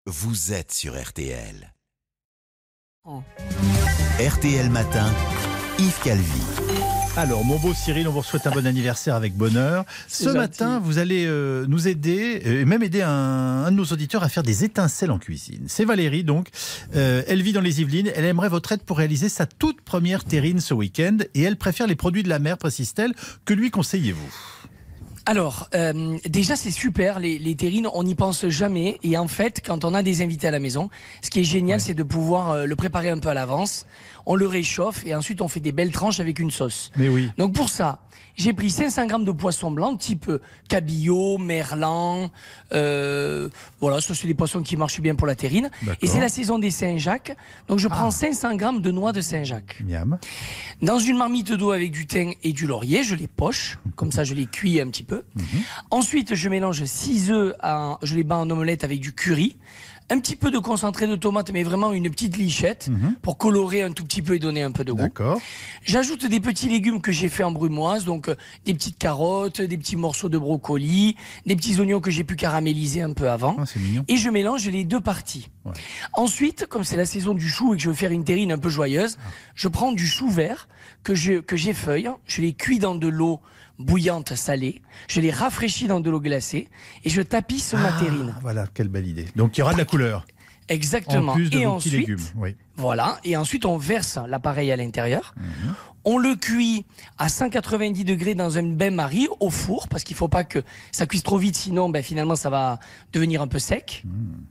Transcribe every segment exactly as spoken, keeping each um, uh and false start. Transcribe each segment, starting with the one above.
Vous êtes sur R T L. Oh. R T L Matin, Yves Calvi. Alors, mon beau Cyril, on vous souhaite un bon anniversaire avec bonheur. Ce gentil. matin, vous allez euh, nous aider, et même aider un, un de nos auditeurs à faire des étincelles en cuisine. C'est Valérie, donc. Euh, elle vit dans les Yvelines. Elle aimerait votre aide pour réaliser sa toute première terrine ce week-end. Et elle préfère les produits de la mer, précise-t-elle. Que lui conseillez-vous ? Alors, euh, déjà c'est super, les, les terrines, on n'y pense jamais. Et en fait, quand on a des invités à la maison, ce qui est génial, ouais. c'est de pouvoir euh, le préparer un peu à l'avance. On le réchauffe et ensuite on fait des belles tranches avec une sauce. Mais oui. Donc pour ça, j'ai pris cinq cents grammes de poisson blanc, type cabillaud, merlan. Euh, voilà, ça c'est des poissons qui marchent bien pour la terrine. D'accord. Et c'est la saison des Saint-Jacques. Donc je prends Ah. cinq cents grammes de noix de Saint-Jacques. Miam. Dans une marmite d'eau avec du thym et du laurier, je les poche, comme ça je les cuis un petit peu. Mm-hmm. Ensuite, je mélange six œufs, à, je les bats en omelette avec du curry. Un petit peu de concentré de tomate, mais vraiment une petite lichette Mm-hmm. pour colorer un tout petit peu et donner un peu de goût. D'accord. J'ajoute des petits légumes que j'ai fait en brumoise, donc euh, des petites carottes, des petits morceaux de brocoli, des petits oignons que j'ai pu caraméliser un peu avant. Ah, c'est mignon. Et je mélange les deux parties. Ouais. Ensuite, comme c'est la saison du chou et que je veux faire une terrine un peu joyeuse, Ah. je prends du chou vert que je que j'effeuille, je les cuis dans de l'eau bouillante salée, je les rafraîchis dans de l'eau glacée et je tapisse ma terrine. Ah, voilà, quelle belle idée. Donc, il y aura de la couleur. Exactement. En plus de et vos petits ensuite, légumes. Oui. voilà, et ensuite on verse l'appareil à l'intérieur. Mmh. On le cuit à cent quatre-vingt-dix degrés dans un bain-marie au four parce qu'il faut pas que ça cuise trop vite, sinon ben, finalement ça va devenir un peu sec. Mmh.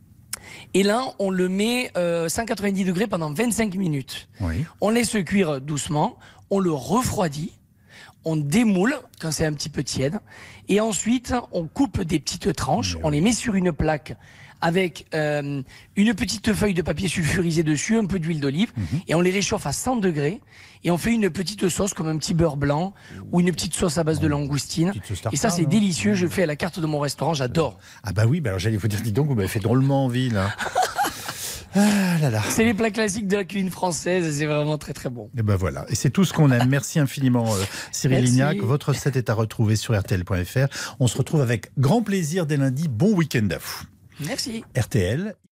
Et là, on le met euh, cent quatre-vingt-dix degrés pendant vingt-cinq minutes. Oui. On laisse cuire doucement, on le refroidit, on démoule quand c'est un petit peu tiède, et ensuite on coupe des petites tranches, Mais on oui. les met sur une plaque avec euh, une petite feuille de papier sulfurisé dessus, un peu d'huile d'olive, Mhm. et on les réchauffe à cent degrés, et on fait une petite sauce comme un petit beurre blanc, ou une petite sauce à base de langoustine. Petite sauce Et ça tartare, c'est non délicieux, je le fais à la carte de mon restaurant, j'adore. Ah bah oui, bah alors j'allais vous dire, dis donc, vous m'avez fait drôlement envie, là. Ah là là. C'est les plats classiques de la cuisine française, et c'est vraiment très très bon. Et ben voilà, et c'est tout ce qu'on aime. Merci infiniment euh, Cyril Merci. Lignac. Votre recette est à retrouver sur R T L point F R. On se retrouve avec grand plaisir dès lundi. Bon week-end à vous. Merci. R T L.